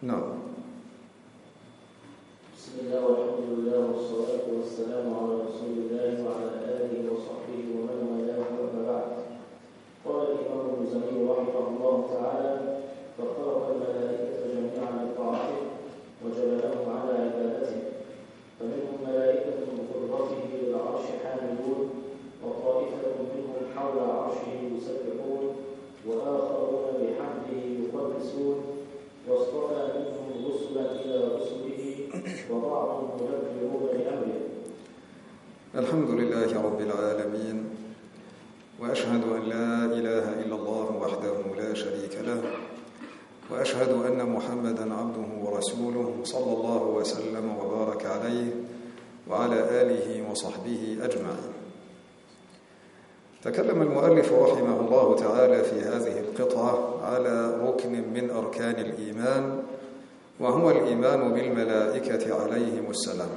نعم. بسم الله والحمد لله والصلاة والسلام على رسول الله وعلى آله وصحبه ومن والاه أما بعد. قال الإمام المزني رحمه الله تعالى: فخلق الملائكة جميعا لطاعته وجبلهم على عبادته، فمنهم ملائكة بقدرته للعرش حاملون، وطائفة منهم حول عرشه يسبحون، وآخرون بحمده يقدسون، واصطفى منهم رسلا إلى رسله، وبعضهم مدبرون لأمره. الحمد لله رب العالمين، وأشهد أن لا إله إلا الله وحده لا شريك له، وأشهد أن محمدا عبده ورسوله صلى الله وسلم وبارك عليه وعلى آله وصحبه أجمعين. تكلم المؤلف رحمه الله تعالى في هذه القطعة على ركن من أركان الإيمان، وهو الإيمان بالملائكة عليهم السلام.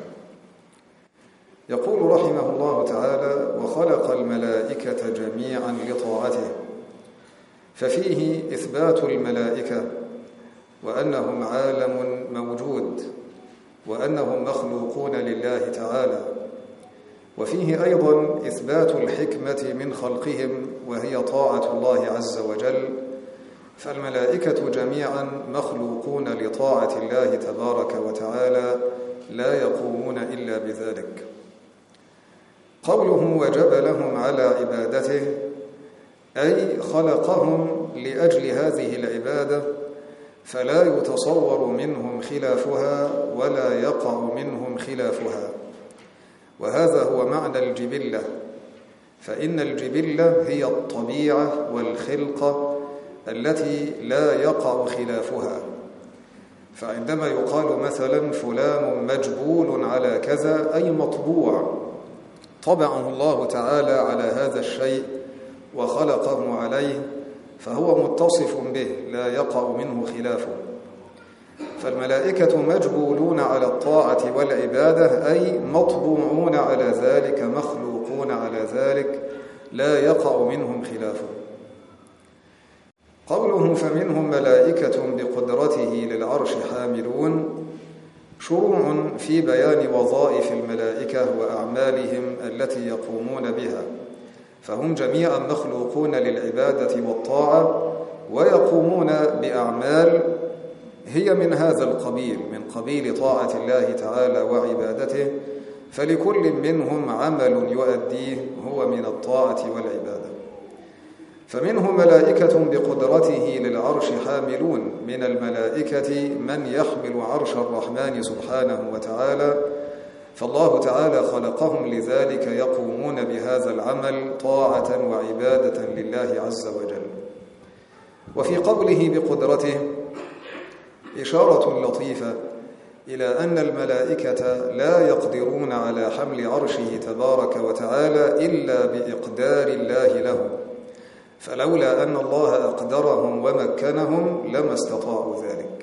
يقول رحمه الله تعالى: وخلق الملائكة جميعا لطاعته، ففيه إثبات الملائكة وأنهم عالم موجود وأنهم مخلوقون لله تعالى، وفيه أيضا إثبات الحكمة من خلقهم وهي طاعة الله عز وجل، فالملائكة جميعا مخلوقون لطاعة الله تبارك وتعالى لا يقومون إلا بذلك. قوله وجبلهم على عبادته، أي خلقهم لأجل هذه العبادة، فلا يتصور منهم خلافها ولا يقع منهم خلافها، وهذا هو معنى الجبلة، فإن الجبلة هي الطبيعة والخلقة التي لا يقع خلافها. فعندما يقال مثلا فلان مجبول على كذا، أي مطبوع، طبعه الله تعالى على هذا الشيء وخلقه عليه، فهو متصف به لا يقع منه خلافه. فالملائكة مجبولون على الطاعة والعبادة، أي مطبوعون على ذلك، مخلوقون على ذلك، لا يقع منهم خلافه. قوله فمنهم ملائكة بقدرته للعرش حاملون، شروع في بيان وظائف الملائكة وأعمالهم التي يقومون بها، فهم جميعا مخلوقون للعبادة والطاعة، ويقومون بأعمال هي من هذا القبيل، من قبيل طاعة الله تعالى وعبادته، فلكل منهم عمل يؤديه هو من الطاعة والعبادة. فمنهم ملائكة بقدرته للعرش حاملون، من الملائكة من يحمل عرش الرحمن سبحانه وتعالى، فالله تعالى خلقهم لذلك يقومون بهذا العمل طاعة وعبادة لله عز وجل. وفي قوله بقدرته إشارة لطيفة إلى أن الملائكة لا يقدرون على حمل عرشه تبارك وتعالى إلا بإقدار الله له، فلولا أن الله أقدرهم ومكنهم لما استطاعوا ذلك.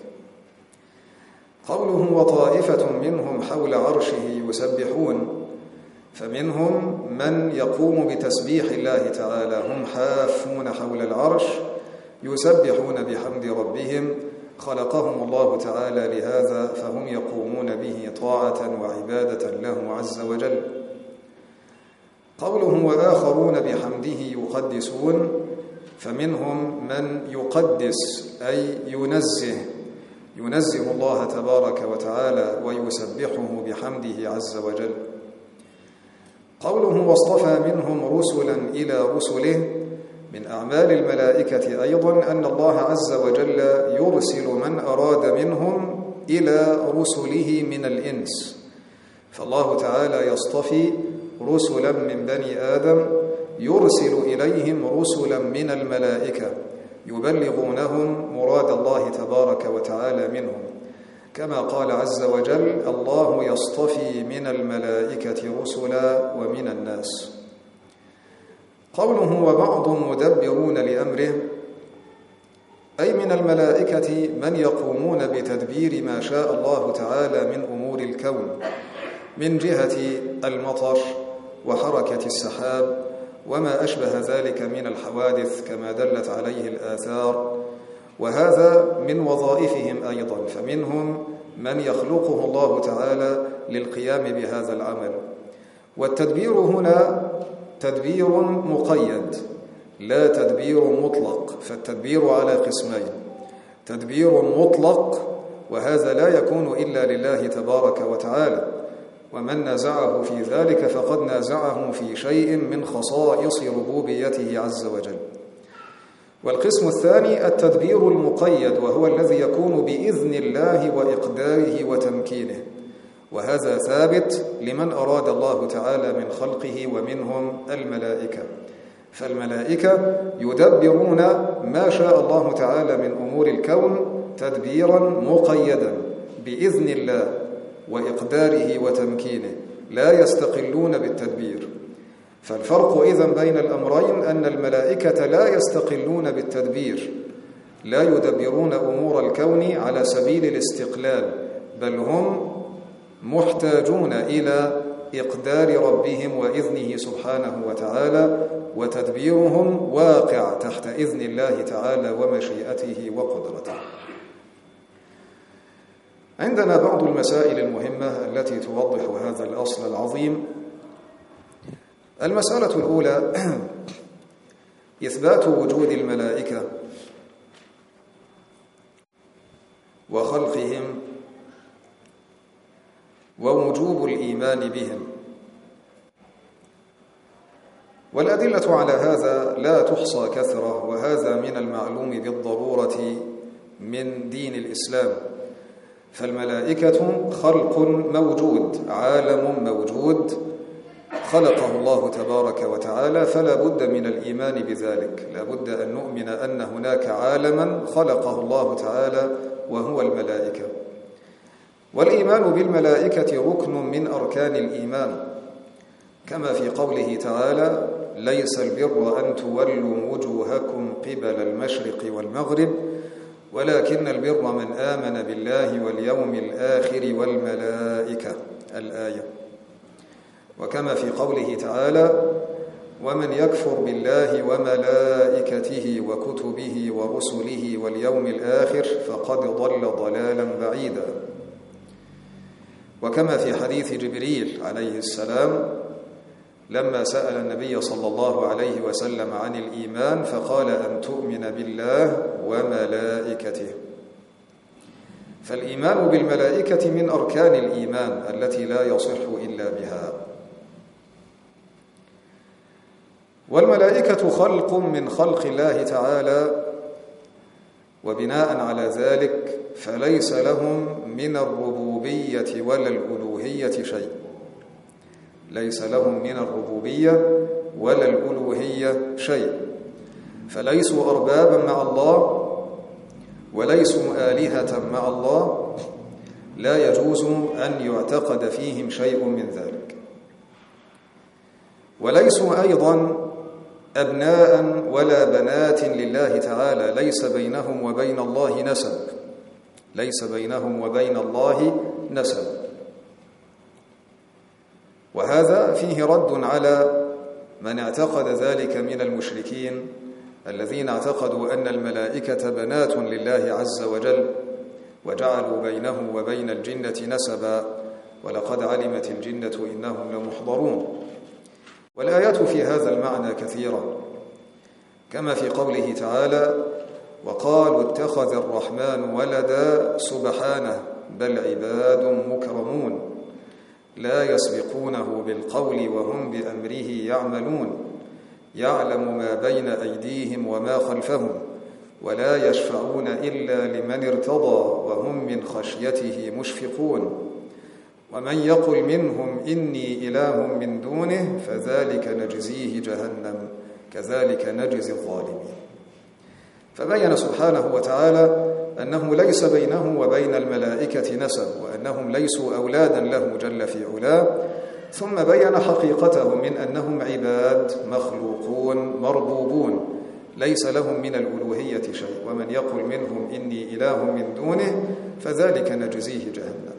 قوله وطائفة منهم حول عرشه يسبحون، فمنهم من يقوم بتسبيح الله تعالى، هم حافون حول العرش يسبحون بحمد ربهم، خلقهم الله تعالى لهذا، فهم يقومون به طاعة وعبادة له عز وجل. قوله وآخرون بحمده يقدسون، فمنهم من يقدس أي ينزه الله تبارك وتعالى ويسبحه بحمده عز وجل. قوله واصطفى منهم رسلا إلى رسله، من أعمال الملائكة أيضا أن الله عز وجل يرسل من أراد منهم إلى رسله من الإنس، فالله تعالى يصطفي رسلا من بني آدم، يرسل إليهم رسلا من الملائكة يبلغونهم مراد الله تبارك وتعالى منهم، كما قال عز وجل الله يصطفي من الملائكة رسلا ومن الناس. قوله وبعض مدبرون لأمره، أي من الملائكة من يقومون بتدبير ما شاء الله تعالى من أمور الكون، من جهة المطر وحركة السحاب وما أشبه ذلك من الحوادث كما دلت عليه الآثار، وهذا من وظائفهم أيضا، فمنهم من يخلقه الله تعالى للقيام بهذا العمل. والتدبير هنا تدبير مقيد لا تدبير مطلق، فالتدبير على قسمين: تدبير مطلق وهذا لا يكون إلا لله تبارك وتعالى، ومن نازعه في ذلك فقد نازعه في شيء من خصائص ربوبيته عز وجل. والقسم الثاني التدبير المقيد، وهو الذي يكون بإذن الله وإقداره وتمكينه، وهذا ثابت لمن أراد الله تعالى من خلقه ومنهم الملائكة. فالملائكة يدبرون ما شاء الله تعالى من أمور الكون تدبيرا مقيدا بإذن الله وإقداره وتمكينه، لا يستقلون بالتدبير. فالفرق إذن بين الأمرين أن الملائكة لا يستقلون بالتدبير، لا يدبرون أمور الكون على سبيل الاستقلال، بل هم محتاجون إلى إقدار ربهم وإذنه سبحانه وتعالى، وتدبيرهم واقع تحت إذن الله تعالى ومشيئته وقدرته. عندنا بعض المسائل المهمة التي توضح هذا الأصل العظيم. المسألة الأولى إثبات وجود الملائكة وخلقهم ووجوب الإيمان بهم. والأدلة على هذا لا تحصى كثرة، وهذا من المعلوم بالضرورة من دين الإسلام. فالملائكة خلق موجود، عالم موجود خلقه الله تبارك وتعالى، فلا بد من الإيمان بذلك، لا بد أن نؤمن أن هناك عالما خلقه الله تعالى وهو الملائكة. والإيمان بالملائكة ركن من أركان الإيمان، كما في قوله تعالى: ليس البر أن تولوا وجوهكم قبل المشرق والمغرب ولكن البر من آمن بالله واليوم الآخر والملائكة، الآية. وكما في قوله تعالى: ومن يكفر بالله وملائكته وكتبه ورسله واليوم الآخر فقد ضل ضلالا بعيدا. وكما في حديث جبريل عليه السلام لما سأل النبي صلى الله عليه وسلم عن الإيمان فقال: أن تؤمن بالله وملائكته. فالإيمان بالملائكة من أركان الإيمان التي لا يصح إلا بها. والملائكة خلق من خلق الله تعالى، وبناء على ذلك فليس لهم من الربوبية ولا الألوهية شيء، ليس لهم من الربوبية ولا الألوهية شيء، فليسوا أربابا مع الله وليسوا آلهة مع الله، لا يجوز أن يعتقد فيهم شيء من ذلك. وليسوا أيضا أبناء ولا بنات لله تعالى، ليس بينهم وبين الله نسب، ليس بينهم وبين الله نسب. وهذا فيه رد على من اعتقد ذلك من المشركين الذين اعتقدوا أن الملائكة بنات لله عز وجل وجعلوا بينه وبين الجنة نسبا، ولقد علمت الجنة إنهم لمحضرون. والآيات في هذا المعنى كثيرة، كما في قوله تعالى: وقالوا اتخذ الرحمن ولدا سبحانه بل عباد مكرمون لا يسبقونه بالقول وهم بأمره يعملون يعلم ما بين أيديهم وما خلفهم ولا يشفعون إلا لمن ارتضى وهم من خشيته مشفقون ومن يقل منهم إني إله من دونه فذلك نجزيه جهنم كذلك نجزي الظالمين. فبين سبحانه وتعالى أنه ليس بينه وبين الملائكة نسب، وأنهم ليسوا أولادا له جل في علاه، ثم بين حقيقتهم من أنهم عباد مخلوقون مربوبون ليس لهم من الألوهية شيء، ومن يقل منهم إني إله من دونه فذلك نجزيه جهنم.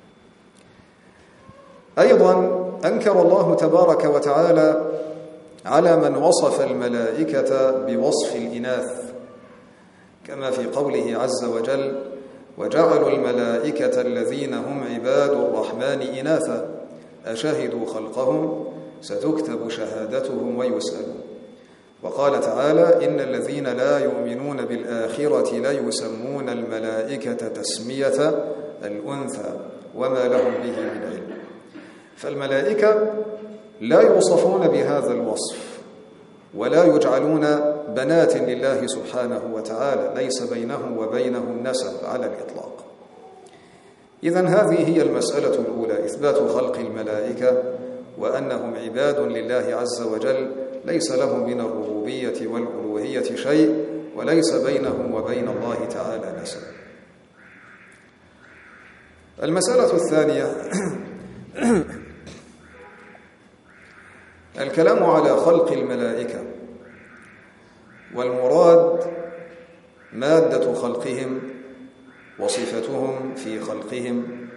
أيضا أنكر الله تبارك وتعالى على من وصف الملائكة بوصف الإناث، كما في قوله عز وجل: وجعلوا الملائكة الذين هم عباد الرحمن إناثا أشهدوا خلقهم ستكتب شهادتهم ويسألون. وقال تعالى: إن الذين لا يؤمنون بالآخرة ليسمون الملائكة تسمية الأنثى وما لهم به من علم. فالملائكة لا يوصفون بهذا الوصف ولا يجعلون بنات لله سبحانه وتعالى، ليس بينهم وبينهم نسب على الإطلاق. إذن هذه هي المسألة الأولى، إثبات خلق الملائكة وأنهم عباد لله عز وجل، ليس لهم من الربوبية والألوهية شيء، وليس بينهم وبين الله تعالى نسب. المسألة الثانية الكلام على خلق الملائكة، والمراد مادة خلقهم وصفتهم في خلقهم.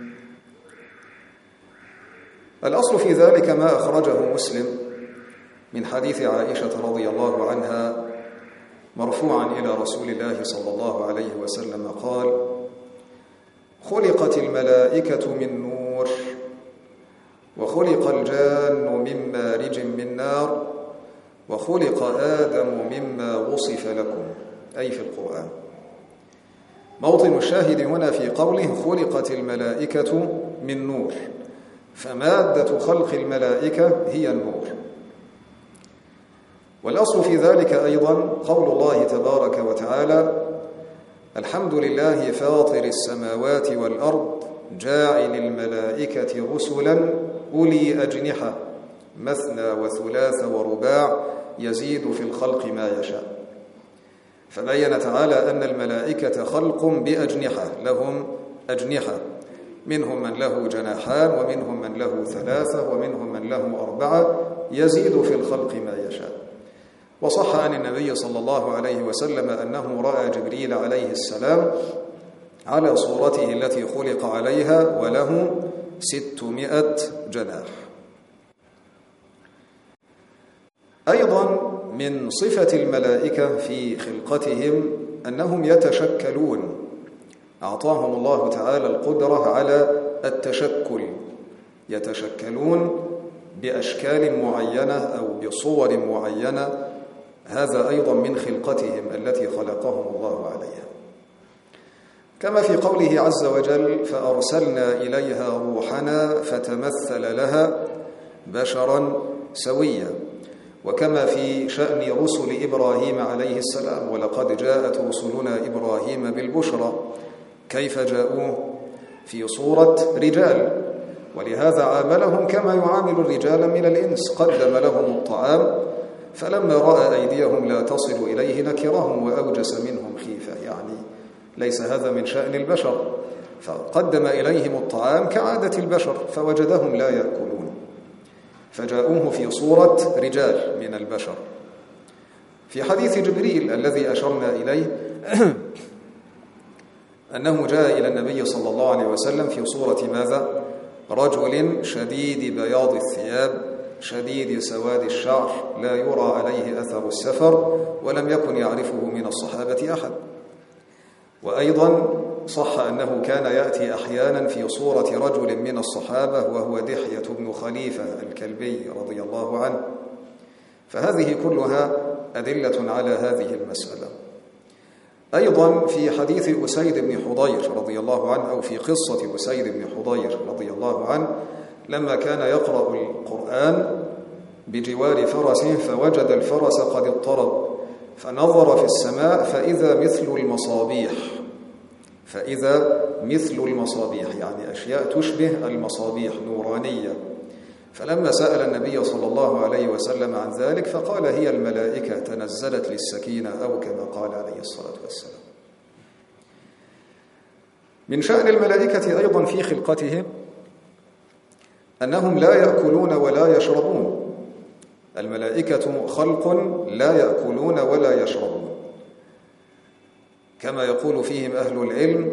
الأصل في ذلك ما أخرجه مسلم من حديث عائشة رضي الله عنها مرفوعا إلى رسول الله صلى الله عليه وسلم قال: خلقت الملائكة من نور، وخلق الجان من مارج من نار، وخلق آدم مما وصف لكم، أي في القرآن. موطن الشاهد هنا في قوله خلقت الملائكة من نور، فمادة خلق الملائكة هي النور. والأصل في ذلك أيضا قول الله تبارك وتعالى: الحمد لله فاطر السماوات والأرض جاعل الملائكة رسلا أولي أجنحة مثنى وثلاث ورباع يزيد في الخلق ما يشاء. فبين تعالى أن الملائكة خلق بأجنحة، لهم أجنحة، منهم من له جناحان، ومنهم من له ثلاثة، ومنهم من له أربعة، يزيد في الخلق ما يشاء. وصح عن النبي صلى الله عليه وسلم أنه رأى جبريل عليه السلام على صورته التي خلق عليها وله 600 جناح. أيضا من صفة الملائكة في خلقتهم أنهم يتشكلون، أعطاهم الله تعالى القدرة على التشكل، يتشكلون بأشكال معينة أو بصور معينة. هذا أيضا من خلقتهم التي خلقهم الله عليها، كما في قوله عز وجل: فأرسلنا إليها روحنا فتمثل لها بشرا سويا. وكما في شأن رسل إبراهيم عليه السلام: ولقد جاءت رسلنا إبراهيم بالبشرى. كيف جاءوه؟ في صورة رجال، ولهذا عاملهم كما يعامل الرجال من الإنس، قدم لهم الطعام، فلما رأى أيديهم لا تصل إليه نكرهم وأوجس منهم خيفة، يعني ليس هذا من شأن البشر، فقدم إليهم الطعام كعادة البشر فوجدهم لا يأكلون، فجاءوه في صورة رجال من البشر. في حديث جبريل الذي أشرنا إليه أنه جاء إلى النبي صلى الله عليه وسلم في صورة ماذا؟ رجل شديد بياض الثياب شديد سواد الشعر لا يرى عليه أثر السفر، ولم يكن يعرفه من الصحابة أحد. وأيضا صح أنه كان يأتي أحيانا في صورة رجل من الصحابة وهو دحية بن خليفة الكلبي رضي الله عنه. فهذه كلها أدلة على هذه المسألة. أيضا في حديث أسيد بن حضير رضي الله عنه، أو في قصة أسيد بن حضير رضي الله عنه، لما كان يقرأ القرآن بجوار فرسه فوجد الفرس قد اضطرب، فنظر في السماء فإذا مثل المصابيح، يعني أشياء تشبه المصابيح نورانية. فلما سأل النبي صلى الله عليه وسلم عن ذلك فقال: هي الملائكة تنزلت للسكينة، أو كما قال عليه الصلاة والسلام. من شأن الملائكة أيضا في خلقتهم أنهم لا يأكلون ولا يشربون. الملائكة خلق لا يأكلون ولا يشربون، كما يقول فيهم أهل العلم: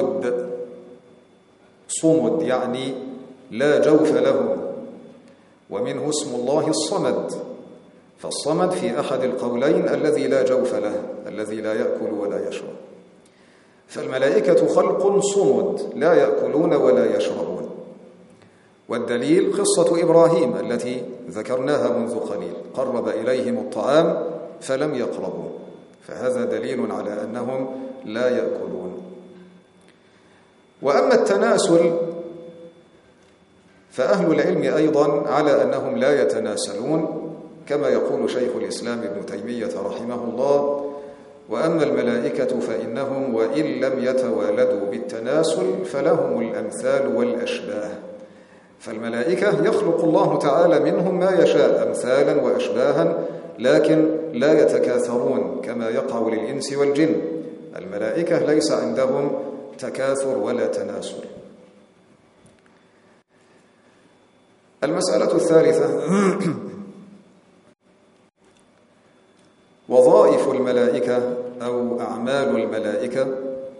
صمد يعني لا جوف لهم، ومنه اسم الله الصمد، فالصمد في أحد القولين الذي لا جوف له، الذي لا يأكل ولا يشرب. فالملائكة خلق صمد لا يأكلون ولا يشربون. والدليل قصة إبراهيم التي ذكرناها منذ قليل، قرب إليهم الطعام فلم يقربوا، فهذا دليل على أنهم لا يأكلون. وأما التناسل فأهل العلم أيضا على أنهم لا يتناسلون، كما يقول شيخ الإسلام ابن تيمية رحمه الله: وأما الملائكة فإنهم وإن لم يتوالدوا بالتناسل فلهم الأمثال والأشباه. فالملائكة يخلق الله تعالى منهم ما يشاء أمثالا وأشباها، لكن لا يتكاثرون كما يقع للإنس والجن. الملائكة ليس عندهم تكاثر ولا تناسل. المسألة الثالثة: وظائف الملائكة أو أعمال الملائكة.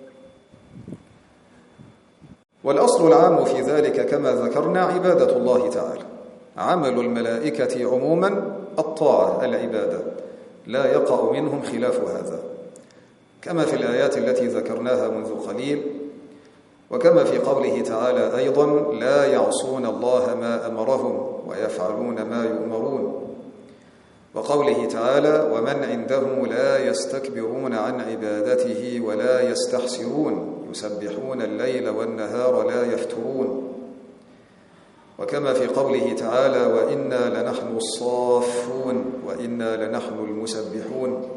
والأصل العام في ذلك كما ذكرنا عبادة الله تعالى. عمل الملائكة عموما الطاعة، العبادة، لا يقع منهم خلاف هذا، كما في الآيات التي ذكرناها منذ قليل، وكما في قوله تعالى أيضا: لا يعصون الله ما أمرهم ويفعلون ما يؤمرون. وقوله تعالى: ومن عنده لا يستكبرون عن عبادته ولا يستحسرون يسبحون الليل والنهار لا يفترون. وكما في قوله تعالى: وإنا لنحن الصافون وإنا لنحن المسبحون.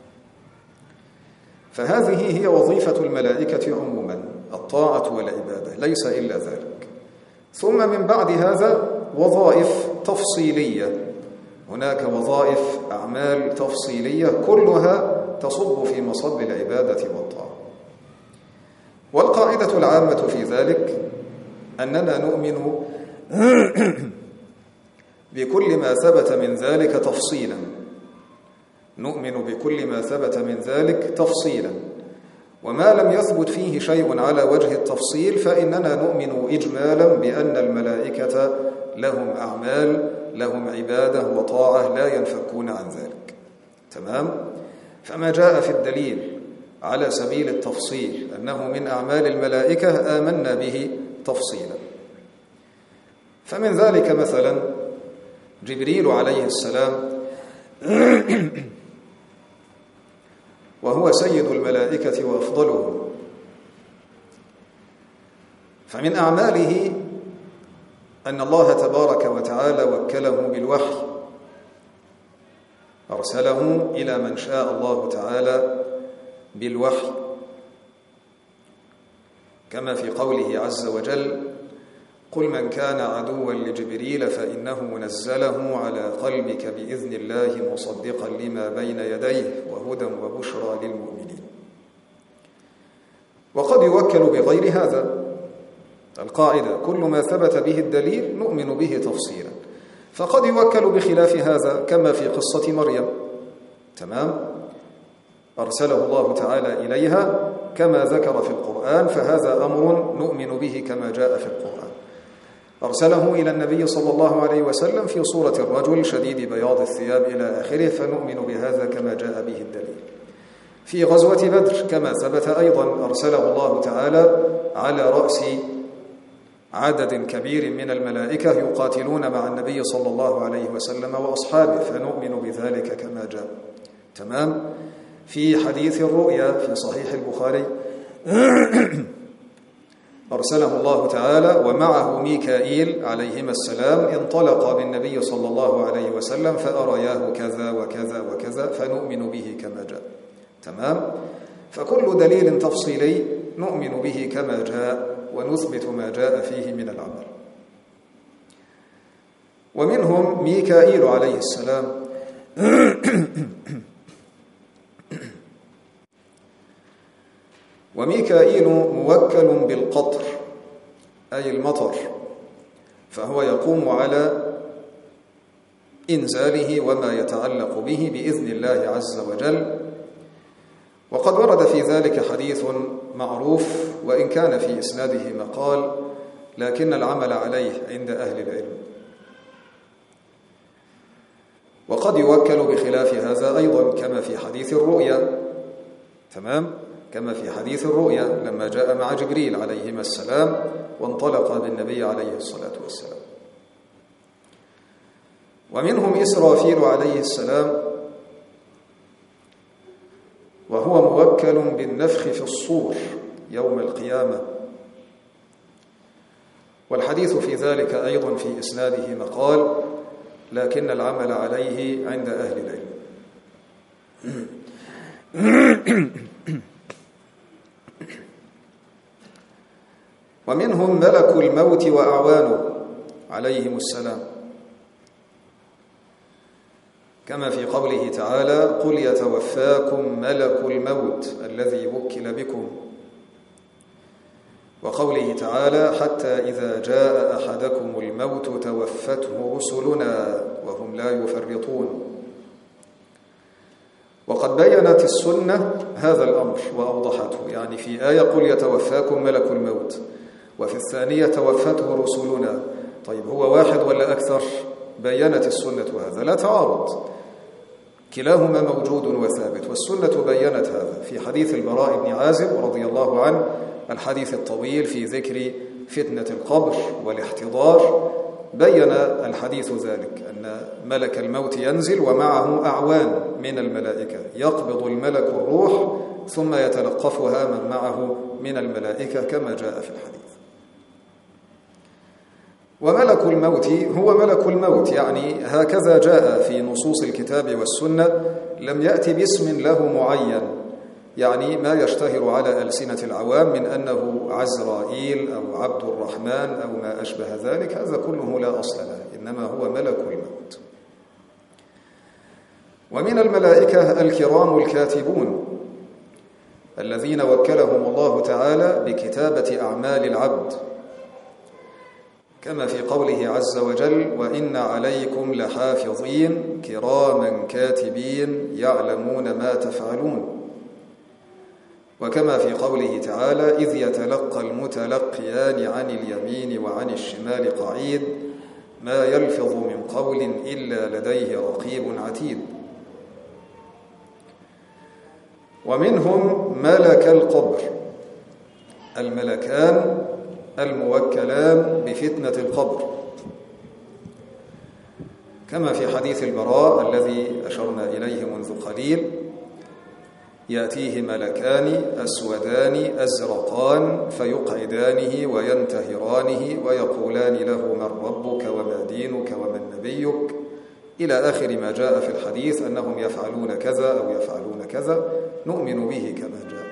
فهذه هي وظيفة الملائكة عموما، الطاعة والعبادة، ليس إلا ذلك. ثم من بعد هذا وظائف تفصيلية، هناك وظائف أعمال تفصيلية كلها تصب في مصب العبادة والطاعة. والقاعدة العامة في ذلك أننا نؤمن بكل ما ثبت من ذلك تفصيلا، نؤمن بكل ما ثبت من ذلك تفصيلا، وما لم يثبت فيه شيء على وجه التفصيل فإننا نؤمن إجمالا بأن الملائكة لهم أعمال، لهم عبادة وطاعة لا ينفكون عن ذلك. تمام؟ فما جاء في الدليل على سبيل التفصيل أنه من أعمال الملائكة آمنا به تفصيلا. فمن ذلك مثلا جبريل عليه السلام وهو سيد الملائكة وأفضلهم، فمن أعماله أن الله تبارك وتعالى وكله بالوحي، أرسله إلى من شاء الله تعالى بالوحي، كما في قوله عز وجل: قل من كان عدوا لجبريل فإنه نزله على قلبك بإذن الله مصدقا لما بين يديه وهدى وبشرى للمؤمنين. وقد يوكل بغير هذا. القاعدة: كل ما ثبت به الدليل نؤمن به تفصيلا، فقد يوكل بخلاف هذا، كما في قصة مريم. تمام؟ أرسله الله تعالى إليها كما ذكر في القرآن، فهذا أمر نؤمن به كما جاء في القرآن. أرسله إلى النبي صلى الله عليه وسلم في صورة الرجل شديد بياض الثياب إلى آخره، فنؤمن بهذا كما جاء به الدليل. في غزوة بدر كما ثبت أيضا أرسله الله تعالى على رأس عدد كبير من الملائكة يقاتلون مع النبي صلى الله عليه وسلم وأصحابه، فنؤمن بذلك كما جاء. تمام؟ في حديث الرؤيا في صحيح البخاري أرسله الله تعالى ومعه ميكائيل عليهما السلام، انطلق بالنبي صلى الله عليه وسلم فأرياه كذا وكذا وكذا، فنؤمن به كما جاء. تمام؟ فكل دليل تفصيلي نؤمن به كما جاء ونثبت ما جاء فيه من العمل. ومنهم ميكائيل عليه السلام وميكائيل موكل بالقطر أي المطر، فهو يقوم على إنزاله وما يتعلق به بإذن الله عز وجل. وقد ورد في ذلك حديث معروف وإن كان في إسناده مقال، لكن العمل عليه عند أهل العلم. وقد يوكل بخلاف هذا أيضا كما في حديث الرؤيا، تمام؟ كما في حديث الرؤيا لما جاء مع جبريل عليهما السلام وانطلق بالنبي عليه الصلاة والسلام. ومنهم إسرافيل عليه السلام، وهو موكل بالنفخ في الصور يوم القيامة، والحديث في ذلك أيضا في إسناده مقال، لكن العمل عليه عند أهل العلم. ومنهم ملك الموت وأعوانه عليهم السلام، كما في قوله تعالى: قل يتوفاكم ملك الموت الذي وكل بكم، وقوله تعالى: حتى إذا جاء أحدكم الموت توفته رسلنا وهم لا يفرطون. وقد بينت السنة هذا الأمر وأوضحته، يعني في آية قل يتوفاكم ملك الموت، وفي الثانية توفته رسلنا. طيب هو واحد ولا أكثر؟ بينت السنة هذا، لا تعارض، كلاهما موجود وثابت، والسنة بينت هذا في حديث البراء بن عازب رضي الله عنه، الحديث الطويل في ذكر فتنة القبر والاحتضار. بين الحديث ذلك أن ملك الموت ينزل ومعه أعوان من الملائكة، يقبض الملك الروح ثم يتلقفها من معه من الملائكة كما جاء في الحديث. وملك الموت هو ملك الموت، يعني هكذا جاء في نصوص الكتاب والسنة، لم يأتي باسم له معين، يعني ما يشتهر على ألسنة العوام من أنه عزرائيل أو عبد الرحمن أو ما أشبه ذلك، هذا كله لا أصل له، إنما هو ملك الموت. ومن الملائكة الكرام الكاتبون الذين وكلهم الله تعالى بكتابة أعمال العبد، كما في قوله عز وجل: وإن عليكم لحافظين كراما كاتبين يعلمون ما تفعلون. وكما في قوله تعالى: إذ يتلقى المتلقيان عن اليمين وعن الشمال قعيد ما يلفظ من قول إلا لديه رقيب عتيد. ومنهم ملك القبر، الملكان الموكلان بفتنة القبر، كما في حديث البراء الذي أشرنا إليه منذ قليل: يأتيه ملكان أسودان أزرقان فيقعدانه وينتهرانه ويقولان له: من ربك وما دينك ومن نبيك، إلى آخر ما جاء في الحديث أنهم يفعلون كذا أو يفعلون كذا، نؤمن به كما جاء.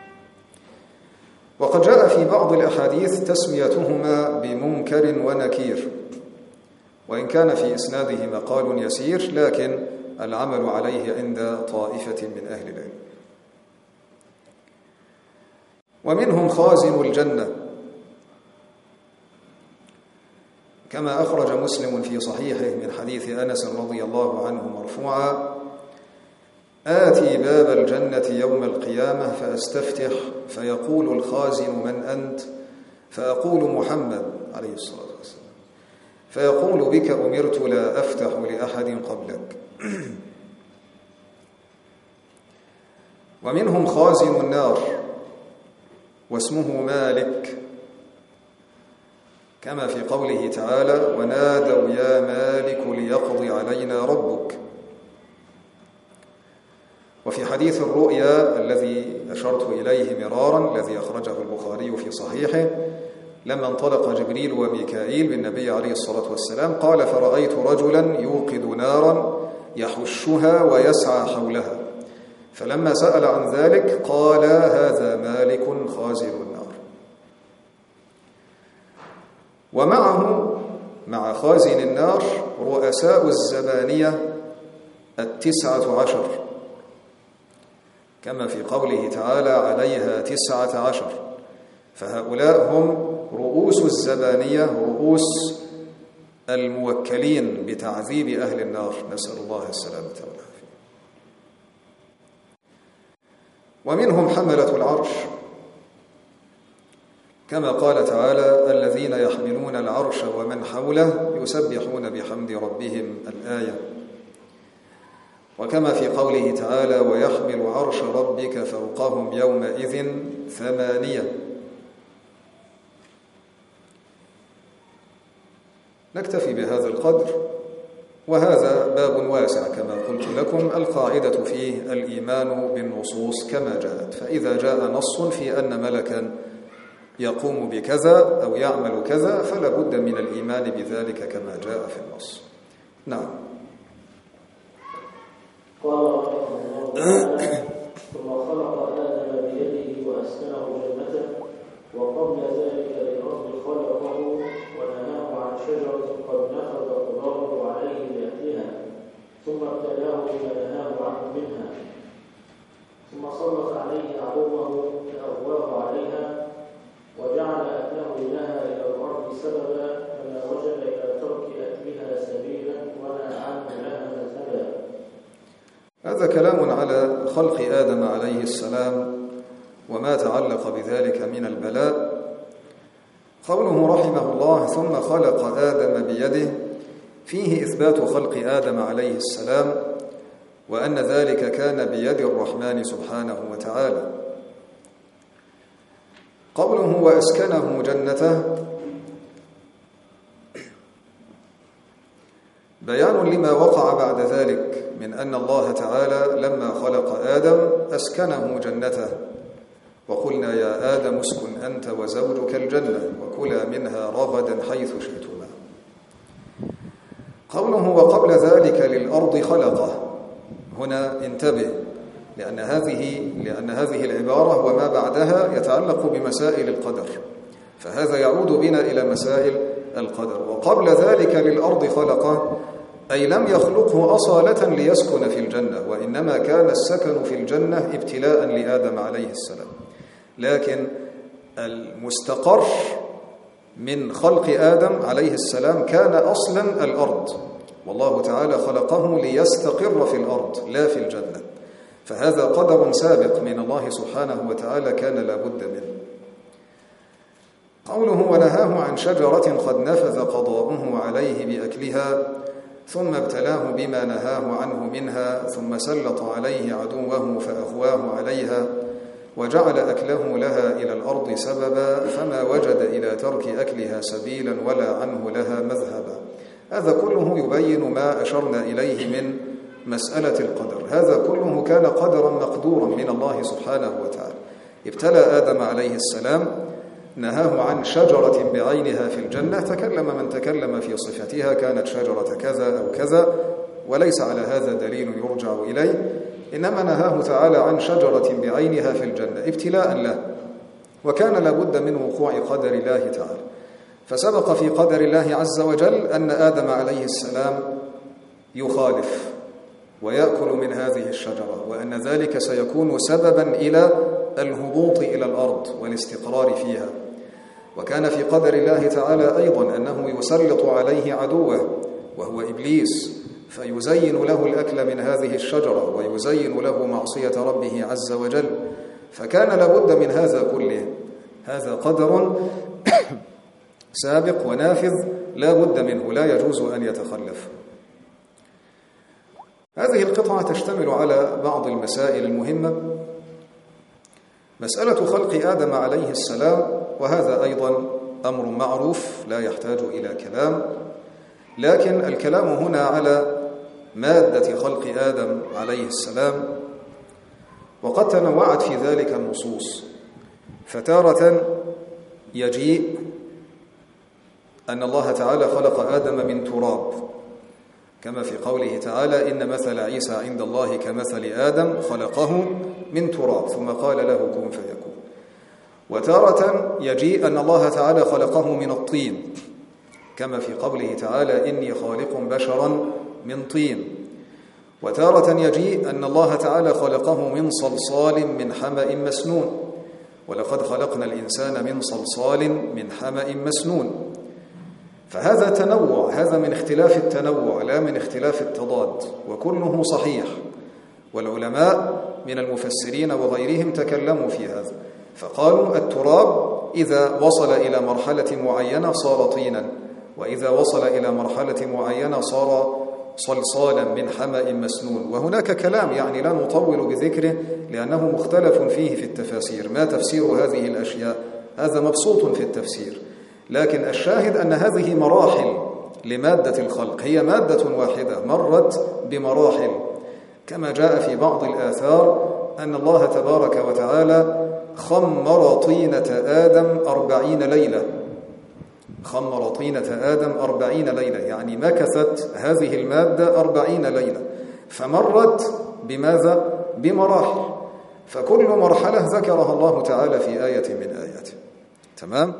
وقد جاء في بعض الأحاديث تسميتهما بمنكر ونكير، وإن كان في إسناده مقال يسير، لكن العمل عليه عند طائفة من أهل العلم. ومنهم خازن الجنة، كما أخرج مسلم في صحيحه من حديث أنس رضي الله عنه مرفوعا: آتي باب الجنة يوم القيامة فأستفتح فيقول الخازن: من أنت؟ فأقول: محمد عليه الصلاة والسلام. فيقول: بك أمرت لا أفتح لأحد قبلك. ومنهم خازن النار واسمه مالك، كما في قوله تعالى: ونادوا يا مالك ليقضي علينا ربك. وفي حديث الرؤيا الذي أشرت إليه مرارا الذي أخرجه البخاري في صحيحه، لما انطلق جبريل وميكائيل بالنبي عليه الصلاة والسلام، قال: فرأيت رجلا يوقد نارا يحشها ويسعى حولها، فلما سأل عن ذلك قال: هذا مالك خازن النار. ومعه مع خازن النار رؤساء الزبانية 19، كما في قوله تعالى: عليها 19، فهؤلاء هم رؤوس الزبانية، رؤوس الموكلين بتعذيب أهل النار، نسأل الله السلامة والعافية. ومنهم حملة العرش، كما قال تعالى: الذين يحملون العرش ومن حوله يسبحون بحمد ربهم، الآية. وكما في قوله تعالى ويحمل عرش ربك فوقهم يومئذ 8. نكتفي بهذا القدر، وهذا باب واسع كما قلت لكم. القاعدة فيه الإيمان بالنصوص كما جاءت، فإذا جاء نص في أن ملكا يقوم بكذا أو يعمل كذا فلا بد من الإيمان بذلك كما جاء في النص. نعم. قال رحمه الله تعالى ثم خلق آدم بيده وأسكنه جنته وقبل ذلك للأرض خلقه ونهاه عن شجرة قد نفذ الضرر عليه بأكلها ثم ابتلاه بما نهاه عنه منها ثم سلط عليه عدوه فأغواه عليها وجعل أكله لها إلى الأرض سببا فما وجد إلى ترك أكلها سبيلا ولا عنه لها مذهبا. هذا كلام على خلق آدم عليه السلام وما تعلق بذلك من البلاء. قوله رحمه الله ثم خلق آدم بيده فيه إثبات خلق آدم عليه السلام وأن ذلك كان بيد الرحمن سبحانه وتعالى. قوله وأسكنه جنته بيان لما وقع بعد ذلك من أن الله تعالى لما خلق آدم أسكنه جنته وقلنا يا آدم اسكن أنت وزوجك الجنة وكلا منها رغدا حيث شئتما. قوله وقبل ذلك للأرض خلقه، هنا انتبه لأن هذه العبارة وما بعدها يتعلق بمسائل القدر، فهذا يعود بنا إلى مسائل القدر. وقبل ذلك للأرض خلقه أي لم يخلقه أصالة ليسكن في الجنة، وإنما كان السكن في الجنة ابتلاء لآدم عليه السلام، لكن المستقر من خلق آدم عليه السلام كان أصلا الأرض، والله تعالى خلقه ليستقر في الأرض لا في الجنة، فهذا قدر سابق من الله سبحانه وتعالى كان لا بد منه. قوله ونهاه عن شجرة قد نفذ قضاؤه عليه بأكلها ثم ابتلاه بما نهاه عنه منها ثم سلط عليه عدوه فأغواه عليها وجعل أكله لها إلى الأرض سببا فما وجد إلى ترك أكلها سبيلا ولا عنه لها مذهبا. هذا كله يبين ما أشرنا إليه من مسألة القدر. هذا كله كان قدرا مقدورا من الله سبحانه وتعالى. ابتلى آدم عليه السلام، نهاه عن شجرة بعينها في الجنة، تكلم من تكلم في صفتها كانت شجرة كذا أو كذا، وليس على هذا دليل يرجع إليه، إنما نهاه تعالى عن شجرة بعينها في الجنة ابتلاء له، وكان لابد من وقوع قدر الله تعالى. فسبق في قدر الله عز وجل أن آدم عليه السلام يخالف ويأكل من هذه الشجرة، وأن ذلك سيكون سببا إلى الهبوط إلى الأرض والاستقرار فيها. وكان في قدر الله تعالى أيضا أنه يسلط عليه عدوه وهو إبليس فيزين له الأكل من هذه الشجرة ويزين له معصية ربه عز وجل، فكان لابد من هذا كله. هذا قدر سابق ونافذ لا بد منه، لا يجوز أن يتخلف. هذه القطعة تشتمل على بعض المسائل المهمة. مسألة خلق آدم عليه السلام، وهذا أيضا أمر معروف لا يحتاج إلى كلام، لكن الكلام هنا على مادة خلق آدم عليه السلام، وقد تنوعت في ذلك النصوص. فتارة يجيء أن الله تعالى خلق آدم من تراب، كما في قوله تعالى إن مثل عيسى عند الله كمثل آدم خلقه من تراب ثم قال له كن فيكون. وتارة يجيء أن الله تعالى خلقه من الطين، كما في قوله تعالى إني خالق بشرا من طين. وتارة يجيء أن الله تعالى خلقه من صلصال من حمأ مسنون، ولقد خلقنا الإنسان من صلصال من حمأ مسنون. فهذا تنوع، هذا من اختلاف التنوع لا من اختلاف التضاد، وكله صحيح. والعلماء من المفسرين وغيرهم تكلموا في هذا، فقالوا التراب إذا وصل إلى مرحلة معينة صار طينا، وإذا وصل إلى مرحلة معينة صار صلصالا من حمأ مسنون. وهناك كلام يعني لا نطول بذكره لأنه مختلف فيه في التفاسير، ما تفسير هذه الأشياء؟ هذا مبسوط في التفسير، لكن الشاهد أن هذه مراحل لمادة الخلق، هي مادة واحدة مرت بمراحل، كما جاء في بعض الآثار أن الله تبارك وتعالى خمر طينة آدم 40 ليلة، خمر طينة آدم 40 ليلة، يعني مكثت هذه المادة 40 ليلة، فمرت بماذا؟ بمراحل، فكل مرحلة ذكرها الله تعالى في آية من آياته. تمام؟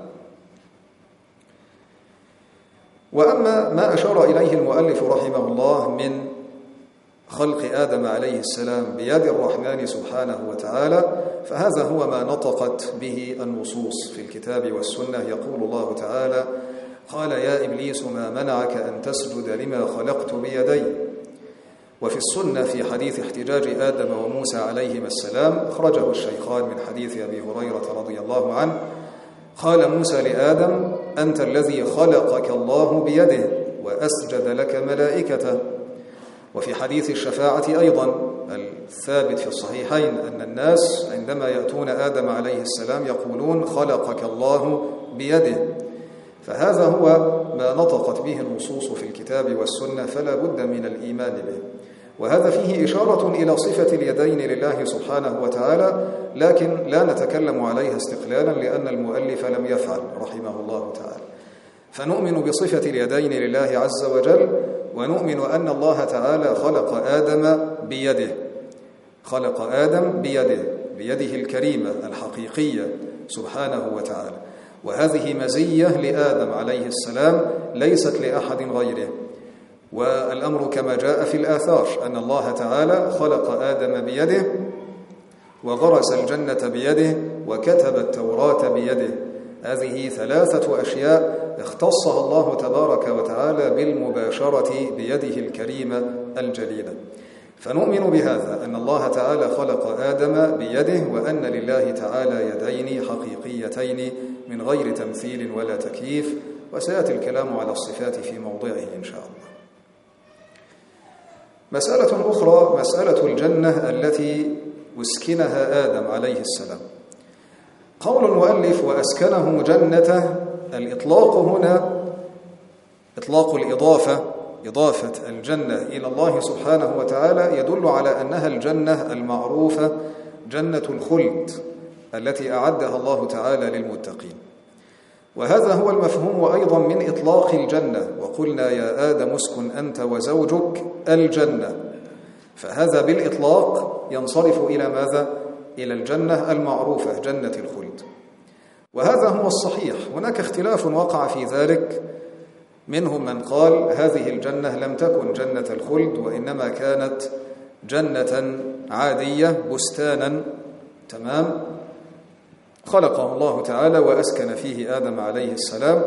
وأما ما أشار إليه المؤلف رحمه الله من خلق آدم عليه السلام بيد الرحمن سبحانه وتعالى، فهذا هو ما نطقت به النصوص في الكتاب والسنة. يقول الله تعالى: قال يا إبليس ما منعك أن تسجد لما خلقت بيدي. وفي السنة في حديث احتجاج آدم وموسى عليهما السلام، أخرجه الشيخان من حديث أبي هريرة رضي الله عنه، قال موسى لآدم: أنت الذي خلقك الله بيده وأسجد لك ملائكته. وفي حديث الشفاعة أيضا الثابت في الصحيحين أن الناس عندما يأتون آدم عليه السلام يقولون: خلقك الله بيده. فهذا هو ما نطقت به النصوص في الكتاب والسنة، فلا بد من الإيمان به. وهذا فيه إشارة إلى صفة اليدين لله سبحانه وتعالى، لكن لا نتكلم عليها استقلالا لأن المؤلف لم يفعل رحمه الله تعالى. فنؤمن بصفة اليدين لله عز وجل، ونؤمن أن الله تعالى خلق آدم بيده، خلق آدم بيده الكريمة الحقيقية سبحانه وتعالى. وهذه مزية لآدم عليه السلام ليست لأحد غيره. والأمر كما جاء في الآثار أن الله تعالى خلق آدم بيده، وغرس الجنة بيده، وكتب التوراة بيده. هذه 3 أشياء اختصها الله تبارك وتعالى بالمباشرة بيده الكريمة الجليلة. فنؤمن بهذا أن الله تعالى خلق آدم بيده، وأن لله تعالى يدين حقيقيتين من غير تمثيل ولا تكييف. وسيأتي الكلام على الصفات في موضعه إن شاء الله. مسألة أخرى، مسألة الجنة التي أسكنها آدم عليه السلام. قول المؤلف: وأسكنه جنته، الإطلاق هنا إطلاق الإضافة، إضافة الجنة إلى الله سبحانه وتعالى، يدل على أنها الجنة المعروفة، جنة الخلد التي أعدها الله تعالى للمتقين. وهذا هو المفهوم أيضا من إطلاق الجنة: وقلنا يا آدم اسكن أنت وزوجك الجنة. فهذا بالإطلاق ينصرف إلى ماذا؟ إلى الجنة المعروفة، جنة الخلد. وهذا هو الصحيح. هناك اختلاف وقع في ذلك، منهم من قال هذه الجنة لم تكن جنة الخلد، وإنما كانت جنة عادية، بستانا، تمام، خلقه الله تعالى وأسكن فيه آدم عليه السلام.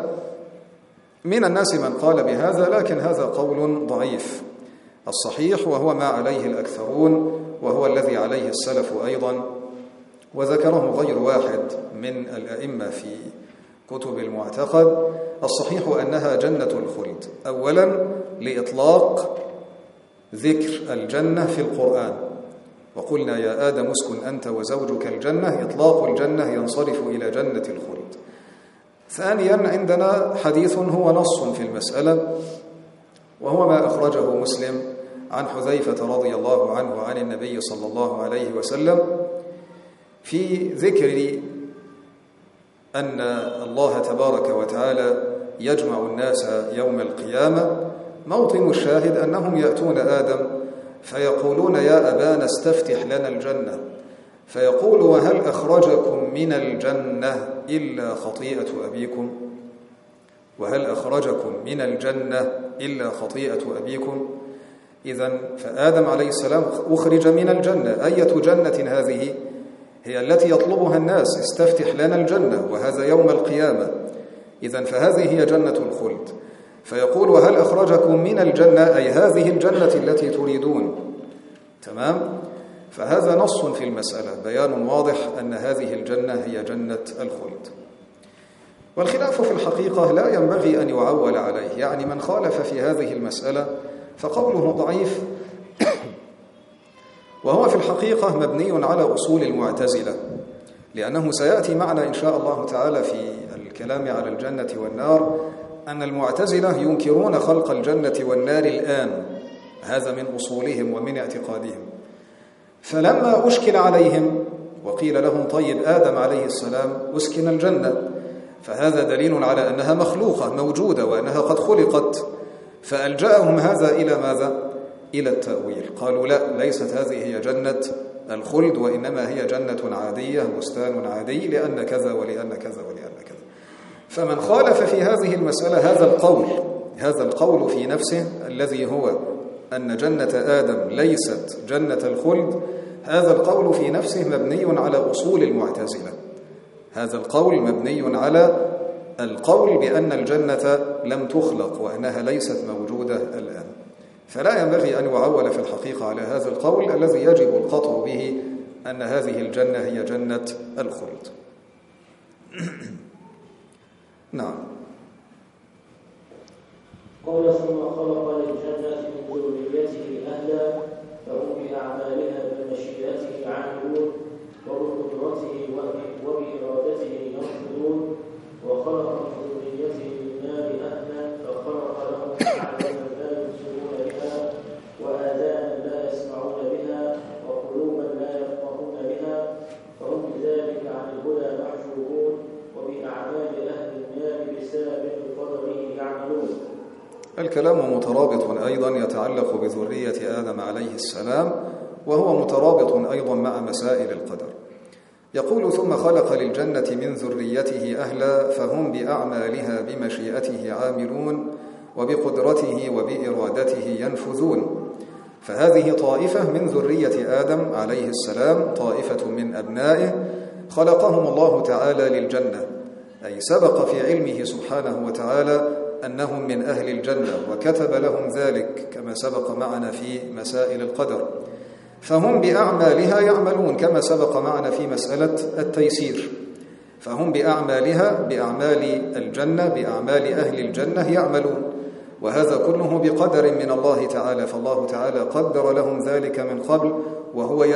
من الناس من قال بهذا، لكن هذا قول ضعيف. الصحيح وهو ما عليه الأكثرون، وهو الذي عليه السلف أيضا، وذكره غير واحد من الأئمة في كتب المعتقد، الصحيح أنها جنة الخلد. أولا لإطلاق ذكر الجنة في القرآن: وقلنا يا آدم اسكن أنت وزوجك الجنة، إطلاق الجنة ينصرف إلى جنة الخلد. ثانيا عندنا حديث هو نص في المسألة، وهو ما أخرجه مسلم عن حذيفة رضي الله عنه عن النبي صلى الله عليه وسلم في ذكر أن الله تبارك وتعالى يجمع الناس يوم القيامة. موطن الشاهد أنهم يأتون آدم فيقولون: يا أبانا استفتح لنا الجنة. فيقول: وهل أخرجكم من الجنة إلا خطيئة أبيكم؟ وهل أخرجكم من الجنة إلا خطيئة أبيكم؟ إذن فآدم عليه السلام أخرج من الجنة. أية جنة هذه؟ هي التي يطلبها الناس: استفتح لنا الجنة، وهذا يوم القيامة. إذن فهذه هي جنة الخلد. فيقول: وهل أخرجكم من الجنة، أي هذه الجنة التي تريدون. تمام؟ فهذا نص في المسألة، بيان واضح أن هذه الجنة هي جنة الخلد. والخلاف في الحقيقة لا ينبغي أن يعول عليه، يعني من خالف في هذه المسألة فقوله ضعيف وهو في الحقيقة مبني على أصول المعتزلة، لأنه سيأتي معنا إن شاء الله تعالى في الكلام على الجنة والنار أن المعتزلة ينكرون خلق الجنة والنار الآن، هذا من أصولهم ومن اعتقادهم. فلما أشكل عليهم وقيل لهم طيب آدم عليه السلام أسكن الجنة، فهذا دليل على أنها مخلوقة موجودة وأنها قد خلقت، فألجأهم هذا إلى ماذا؟ إلى التأويل. قالوا لا، ليست هذه هي جنة الخلد، وإنما هي جنة عادية، بستان عادي، لأن كذا ولأن كذا ولأن كذا. فمن خالف في هذه المسألة هذا القول في نفسه الذي هو أن جنة آدم ليست جنة الخلد، هذا القول في نفسه مبني على أصول المعتزلة. هذا القول مبني على القول بأن الجنة لم تخلق وأنها ليست موجودة الآن. فلا ينبغي أن يعول في الحقيقة على هذا القول الذي يجب القطع به أن هذه الجنة هي جنة الخلد. نعم. قال ثم خلق للجنة من ذريته أهلا فهم بأعمالها بمشيئته عاملون وبقدرته وبإرادته ينفذون، وخلق من ذريته للنار أهلا فخلق لهم أعينا لا يبصرون بها وآذانا لا يسمعون بها وقلوبا لا يفقهون بها، فهم بذلك عن الهدى محجوبون وبأعمال أهل النار بسابق قدره يعملون. الكلام مترابط أيضا يتعلق بذرية آدم عليه السلام، وهو مترابط أيضا مع مسائل القدر. يقول ثم خلق للجنة من ذريته أهلا فهم بأعمالها بمشيئته عاملون وبقدرته وبإرادته ينفذون. فهذه طائفة من ذرية آدم عليه السلام، طائفة من أبنائه خلقهم الله تعالى للجنة، أي سبق في علمه سبحانه وتعالى أنهم من أهل الجنة وكتب لهم ذلك كما سبق معنا في مسائل القدر. فهم بأعمالها يعملون كما سبق معنا في مسألة التيسير، فهم بأعمالها بأعمال الجنة بأعمال أهل الجنة يعملون، وهذا كله بقدر من الله تعالى، فالله تعالى قدر لهم ذلك من قبل وهو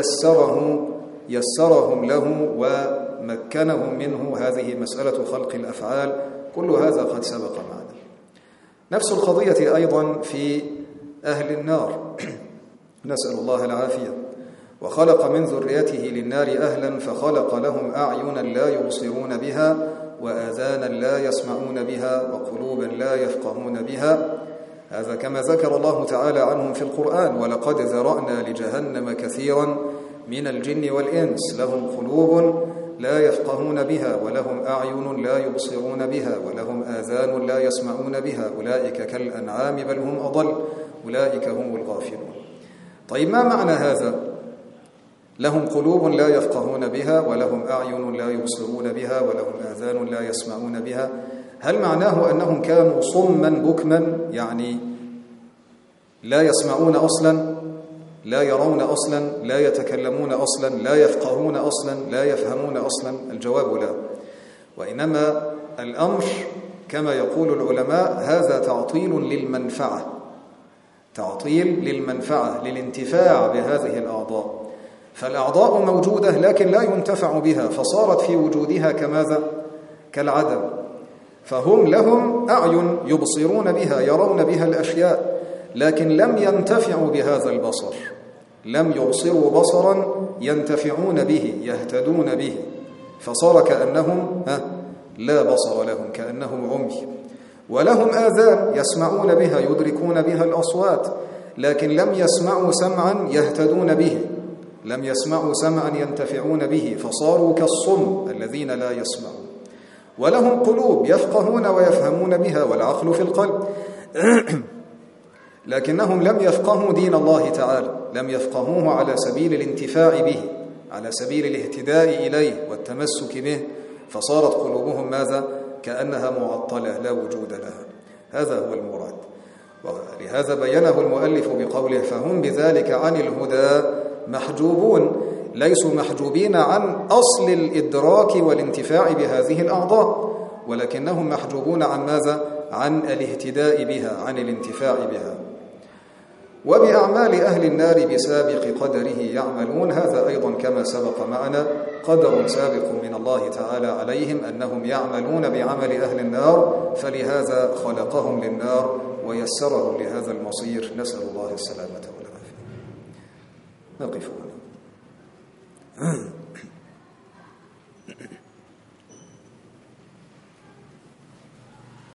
يسرهم له ومكنهم منه. هذه مسألة خلق الأفعال، كل هذا قد سبق معنا. نفس القضية أيضا في أهل النار، نسأل الله العافية. وخلق من ذريته للنار أهلا فخلق لهم أعينا لا يبصرون بها وآذانا لا يسمعون بها وقلوبا لا يفقهون بها. هذا كما ذكر الله تعالى عنهم في القرآن: ولقد ذرأنا لجهنم كثيرا من الجن والإنس لهم قلوب لا يفقهون بها ولهم أعين لا يبصرون بها ولهم آذان لا يسمعون بها أولئك كالأنعام بل هم أضل أولئك هم الغافلون. طيب ما معنى هذا؟ لهم قلوب لا يفقهون بها ولهم أعين لا يبصرون بها ولهم آذان لا يسمعون بها، هل معناه أنهم كانوا صما بكما، يعني لا يسمعون أصلا، لا يرون أصلا، لا يتكلمون أصلا، لا يفقهون أصلا، لا يفهمون أصلا؟ الجواب لا، وإنما الأمر كما يقول العلماء هذا تعطيل للمنفعة، تعطيل للمنفعة، للانتفاع بهذه الأعضاء. فالأعضاء موجودة لكن لا ينتفع بها، فصارت في وجودها كماذا؟ كالعدم. فهم لهم أعين يبصرون بها يرون بها الأشياء، لكن لم ينتفعوا بهذا البصر، لم يبصروا بصرا ينتفعون به يهتدون به، فصار كأنهم لا بصر لهم، كأنهم عمي. ولهم آذان يسمعون بها يدركون بها الأصوات، لكن لم يسمعوا سمعا يهتدون به، لم يسمعوا سمعا ينتفعون به، فصاروا كالصم الذين لا يسمعون. ولهم قلوب يفقهون ويفهمون بها، والعقل في القلب لكنهم لم يفقهوا دين الله تعالى، لم يفقهوه على سبيل الانتفاع به، على سبيل الاهتداء إليه والتمسك به، فصارت قلوبهم ماذا؟ كأنها معطلة لا وجود لها. هذا هو المراد، ولهذا بينه المؤلف بقوله: فهم بذلك عن الهدى محجوبون، ليسوا محجوبين عن أصل الإدراك والانتفاع بهذه الأعضاء، ولكنهم محجوبون عن ماذا؟ عن الاهتداء بها، عن الانتفاع بها. وبأعمال أهل النار بسابق قدره يعملون، هذا أيضا كما سبق معنا قدر سابق من الله تعالى عليهم أنهم يعملون بعمل أهل النار، فلهذا خلقهم للنار ويسرهم لهذا المصير، نسأل الله السلامة والعافية. نقف هنا.